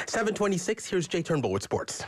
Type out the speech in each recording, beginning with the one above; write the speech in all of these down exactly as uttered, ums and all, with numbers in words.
seven twenty-six, here's Jay Turnbull with sports.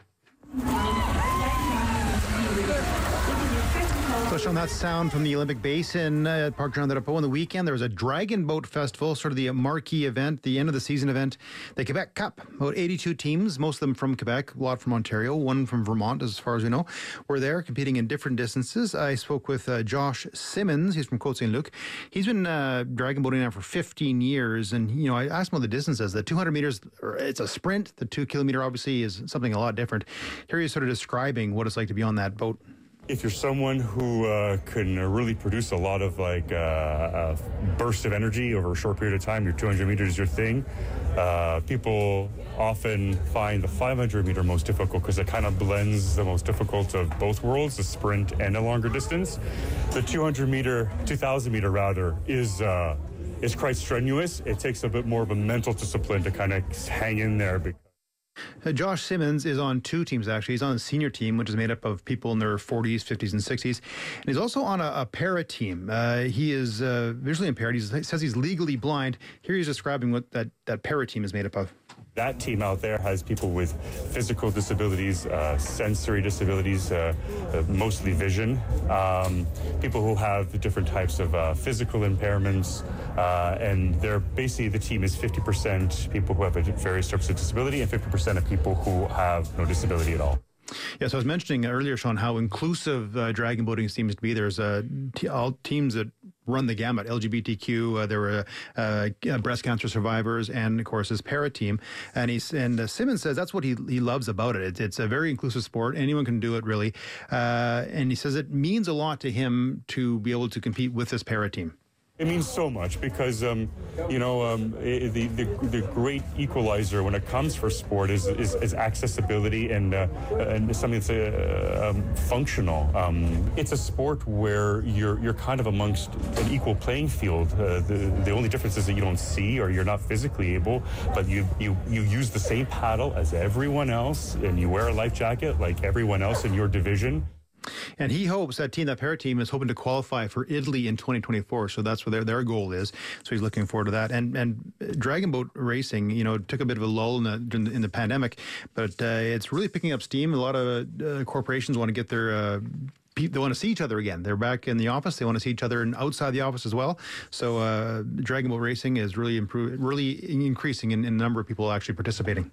So, Sean, that sound from the Olympic Basin uh, at Parc Jean Drapeau on the weekend. There was a Dragon Boat Festival, sort of the marquee event, the end of the season event, the Quebec Cup. About eighty-two teams, most of them from Quebec, a lot from Ontario, one from Vermont, as far as we know, were there competing in different distances. I spoke with uh, Josh Simmons. He's from Côte Saint-Luc. He's been uh, dragon boating now for fifteen years. And, you know, I asked him what the distances. The two hundred meters, it's a sprint. The two kilometer, obviously, is something a lot different. Here he's sort of describing what it's like to be on that boat. If you're someone who uh, can really produce a lot of like uh, a burst of energy over a short period of time, your two hundred meters is your thing. Uh, people often find the five hundred meter most difficult because it kind of blends the most difficult of both worlds, the sprint and a longer distance. The two hundred meter, two thousand meter rather, is uh, is quite strenuous. It takes a bit more of a mental discipline to kind of hang in there. Because Uh, Josh Simmons is on two teams, actually. He's on the senior team, which is made up of people in their forties, fifties, and sixties. And he's also on a, a para team. Uh, he is uh, visually impaired. He's, he says he's legally blind. Here he's describing what that, that para team is made up of. That team out there has people with physical disabilities, uh, sensory disabilities, uh, uh, mostly vision, um, people who have different types of uh, physical impairments, uh, and they're basically, the team is fifty percent people who have various types of disability and fifty percent of people who have no disability at all. Yeah, so I was mentioning earlier, Sean, how inclusive uh, dragon boating seems to be. There's uh, t- all teams that run the gamut, L G B T Q, uh, there were uh, uh, breast cancer survivors, and of course his para team. And he's and uh, Simmons says that's what he he loves about it. It's, it's a very inclusive sport. Anyone can do it, really. Uh, and he says it means a lot to him to be able to compete with this para team. It means so much because, um, you know, um, the, the the great equalizer when it comes for sport is is, is accessibility and uh, and something that's uh, um, functional. Um, it's a sport where you're you're kind of amongst an equal playing field. Uh, the the only difference is that you don't see or you're not physically able, but you you you use the same paddle as everyone else, and you wear a life jacket like everyone else in your division. And he hopes that team, that para team, is hoping to qualify for Italy in twenty twenty-four. So that's what their their goal is. So he's looking forward to that. And and dragon boat racing, you know, took a bit of a lull in the in the pandemic, but uh, it's really picking up steam. A lot of uh, corporations want to get their uh, they want to see each other again. They're back in the office. They want to see each other and outside the office as well. So uh, dragon boat racing is really improve, really increasing in, in the number of people actually participating.